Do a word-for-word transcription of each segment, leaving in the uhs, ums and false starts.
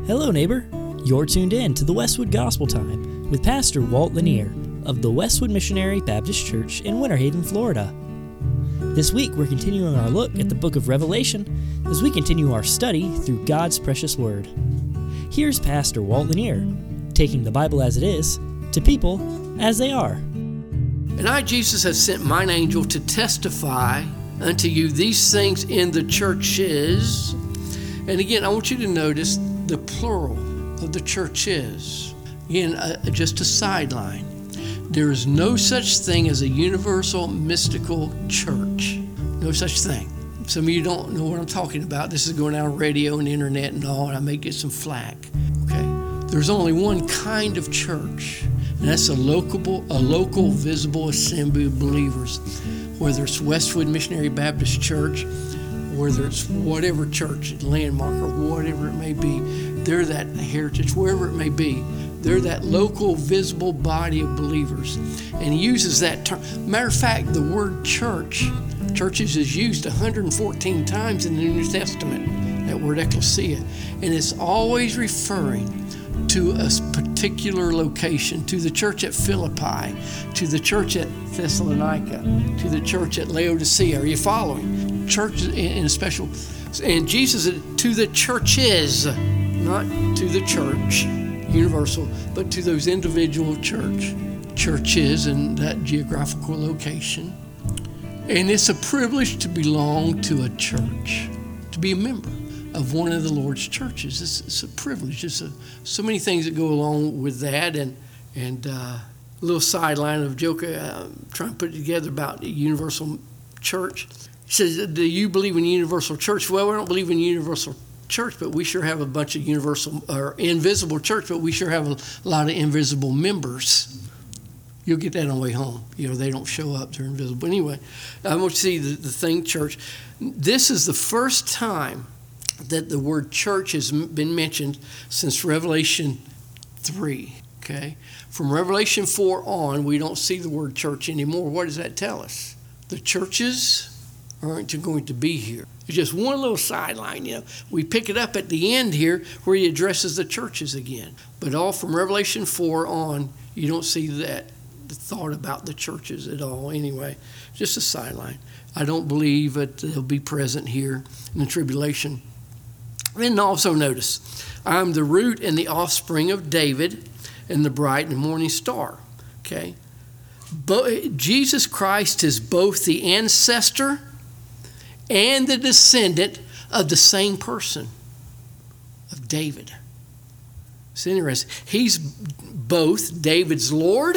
Hello, neighbor. You're tuned in to the Westwood Gospel Time with Pastor Walt Lanier of the Westwood Missionary Baptist Church in Winter Haven, Florida. This week, we're continuing our look at the book of Revelation as we continue our study through God's precious Word. Here's Pastor Walt Lanier, taking the Bible as it is to people as they are. And I, Jesus, have sent mine angel to testify unto you these things in the churches. And again, I want you to notice the plural of the churches. Again, uh, just a sideline. There is no such thing as a universal mystical church. No such thing. Some of you don't know what I'm talking about. This is going out on radio and internet and all, and I may get some flack. Okay? There's only one kind of church, and that's a local, a local visible assembly of believers. Whether it's Westwood Missionary Baptist Church, whether it's whatever church, Landmark, or whatever it may be, they're that heritage, wherever it may be. They're that local, visible body of believers. And he uses that term. Matter of fact, the word church, churches is used one hundred fourteen times in the New Testament, that word ecclesia. And it's always referring to a particular location, to the church at Philippi, to the church at Thessalonica, to the church at Laodicea. Are you following? Church in a special, and Jesus said to the churches, not to the church, universal, but to those individual church, churches in that geographical location. And it's a privilege to belong to a church, to be a member of one of the Lord's churches. It's, it's a privilege. It's a, so many things that go along with that. And and uh, a little sideline of joke uh, trying to put it together about the universal church. He says, do you believe in universal church? Well, we don't believe in universal church, but we sure have a bunch of universal or invisible church, but we sure have a lot of invisible members. You'll get that on the way home. You know, they don't show up, they're invisible. But anyway, I want you to see the, the thing, church. This is the first time that the word church has been mentioned since Revelation three, okay? From Revelation four on, we don't see the word church anymore. What does that tell us? The churches aren't going to be here. It's just one little sideline, you know. We pick it up at the end here where he addresses the churches again. But all from Revelation four on, you don't see that the thought about the churches at all anyway. Just a sideline. I don't believe that they'll be present here in the tribulation. And also notice, I'm the root and the offspring of David and the bright and morning star. Okay? But Jesus Christ is both the ancestor and the descendant of the same person, of David. It's interesting. He's both David's Lord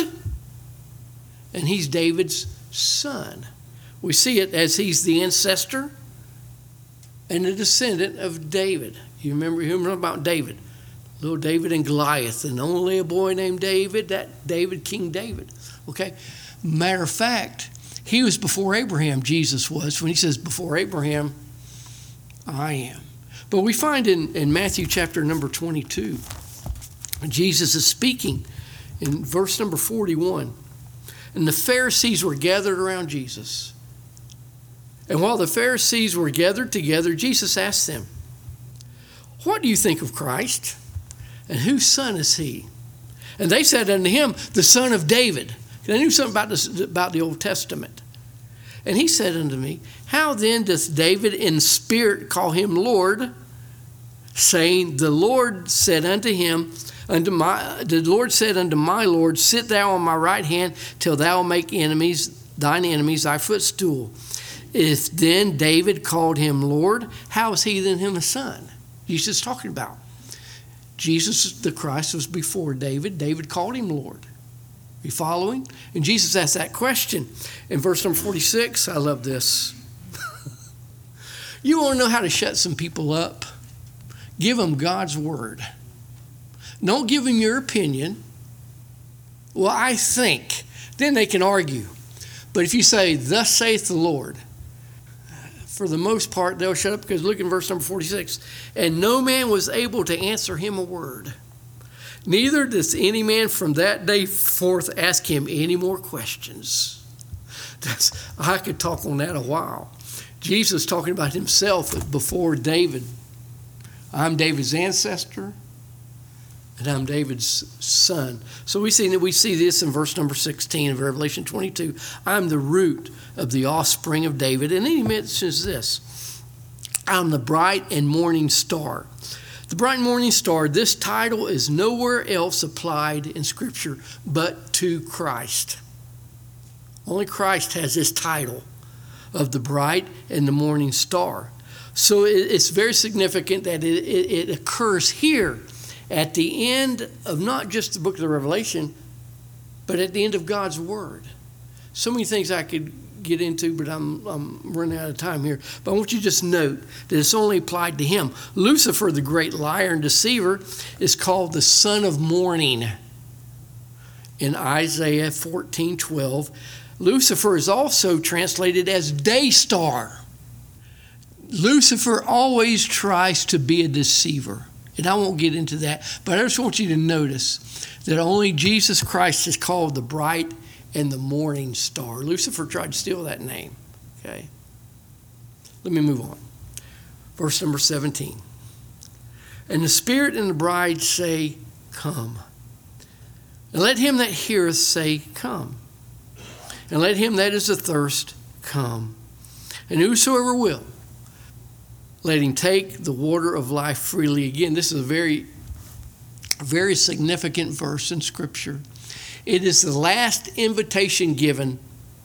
and he's David's son. We see it as he's the ancestor and the descendant of David. You remember, you remember about David, little David and Goliath, and only a boy named David, that David, King David. Okay? Matter of fact, he was before Abraham, Jesus was. When he says before Abraham, I am. But we find in, in Matthew chapter number twenty-two, Jesus is speaking in verse number forty-one. And the Pharisees were gathered around Jesus. And while the Pharisees were gathered together, Jesus asked them, what do you think of Christ? And whose son is he? And they said unto him, the son of David. They knew something about, this, about the Old Testament. And he said unto me, how then doth David in spirit call him Lord, saying, the Lord said unto him, unto my, the Lord said unto my Lord, sit thou on my right hand till thou make enemies, thine enemies thy footstool. If then David called him Lord, how is he then him a son? Jesus is talking about. Jesus, the Christ, was before David. David called him Lord. You following? And Jesus asked that question in verse number forty-six. I love this. You want to know how to shut some people up? Give them God's word. Don't give them your opinion. Well, I think. Then they can argue. But if you say, thus saith the Lord, for the most part, they'll shut up, because look in verse number forty-six. And no man was able to answer him a word. Neither does any man from that day forth ask him any more questions. That's, I could talk on that a while. Jesus talking about himself before David. I'm David's ancestor and I'm David's son. So we see we see this in verse number sixteen of Revelation twenty-two. I'm the root of the offspring of David. And then he mentions this. I'm the bright and morning star. The bright and morning star, this title is nowhere else applied in Scripture but to Christ. Only Christ has this title of the bright and the morning star. So it's very significant that it, it, it occurs here at the end of not just the book of the Revelation, but at the end of God's Word. So many things I could get into, but I'm, I'm running out of time here. But I want you to just note that it's only applied to him. Lucifer, the great liar and deceiver, is called the son of morning in Isaiah fourteen twelve. Lucifer is also translated as day star. Lucifer always tries to be a deceiver. And I won't get into that, but I just want you to notice that only Jesus Christ is called the bright and the morning star. Lucifer tried to steal that name. Okay. Let me move on. Verse number seventeen. And the Spirit and the bride say, come. And let him that heareth say, come. And let him that is athirst come. And whosoever will, let him take the water of life freely. Again, this is a very, very significant verse in Scripture. It is the last invitation given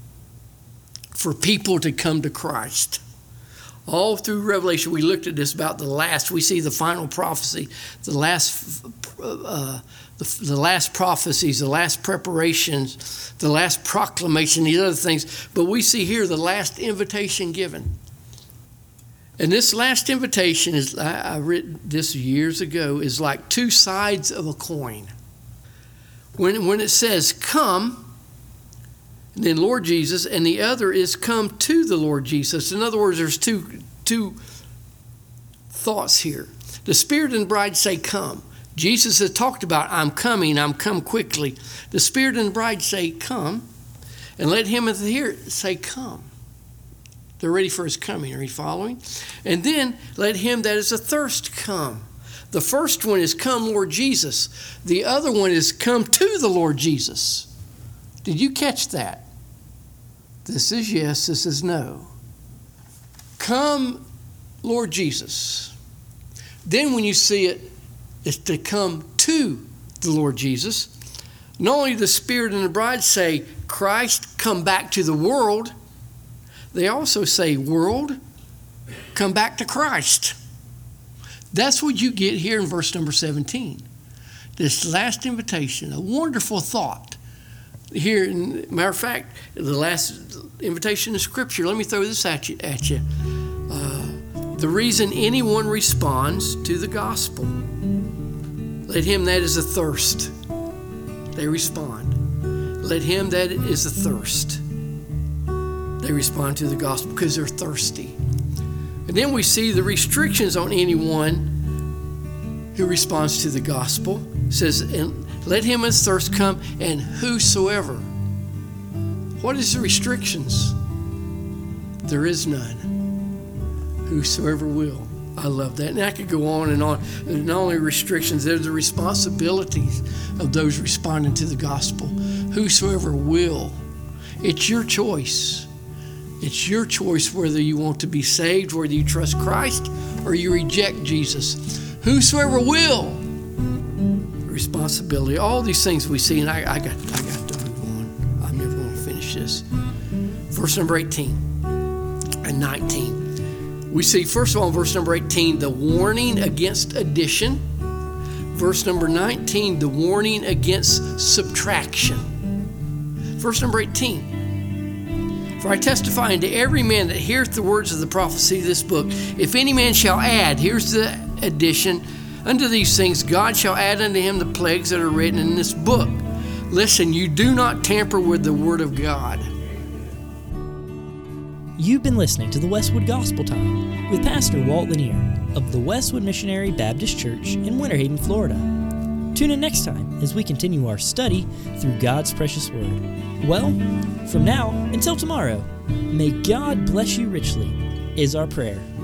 for people to come to Christ. All through Revelation, we looked at this about the last. We see the final prophecy, the last, uh, the, the last prophecies, the last preparations, the last proclamation, these other things. But we see here the last invitation given. And this last invitation is, I, I read this years ago, is like two sides of a coin. When, when it says come, and then Lord Jesus, and the other is come to the Lord Jesus. In other words, there's two, two thoughts here. The Spirit and the bride say come. Jesus has talked about I'm coming, I'm come quickly. The Spirit and the bride say come, and let him that heareth say come. They're ready for his coming. Are you following? And then let him that is athirst come. The first one is come, Lord Jesus. The other one is come to the Lord Jesus. Did you catch that? This is yes, this is no. Come, Lord Jesus. Then when you see it, it's to come to the Lord Jesus. Not only the Spirit and the bride say, Christ, come back to the world, they also say, world, come back to Christ. That's what you get here in verse number seventeen. This last invitation, a wonderful thought. Here, in, matter of fact, the last invitation in Scripture, let me throw this at you. At you. Uh, the reason anyone responds to the gospel, let him that is athirst, they respond. Let him that is athirst, they respond to the gospel because they're thirsty. And then we see the restrictions on anyone who responds to the gospel. It says, and let him as thirst come, and whosoever. What is the restrictions? There is none. Whosoever will. I love that. And I could go on and on. There's not only restrictions, there's the responsibilities of those responding to the gospel. Whosoever will. It's your choice. It's your choice whether you want to be saved, whether you trust Christ, or you reject Jesus. Whosoever will. Responsibility. All these things we see, and I, I got I got to move on. I'm never going to finish this. Verse number eighteen and nineteen. We see, first of all, in verse number eighteen, the warning against addition. Verse number nineteen, the warning against subtraction. Verse number eighteen. For I testify unto every man that heareth the words of the prophecy of this book, if any man shall add, here's the addition, unto these things God shall add unto him the plagues that are written in this book. Listen, you do not tamper with the word of God. You've been listening to the Westwood Gospel Time with Pastor Walt Lanier of the Westwood Missionary Baptist Church in Winter Haven, Florida. Tune in next time as we continue our study through God's precious word. Well, from now until tomorrow, may God bless you richly is our prayer.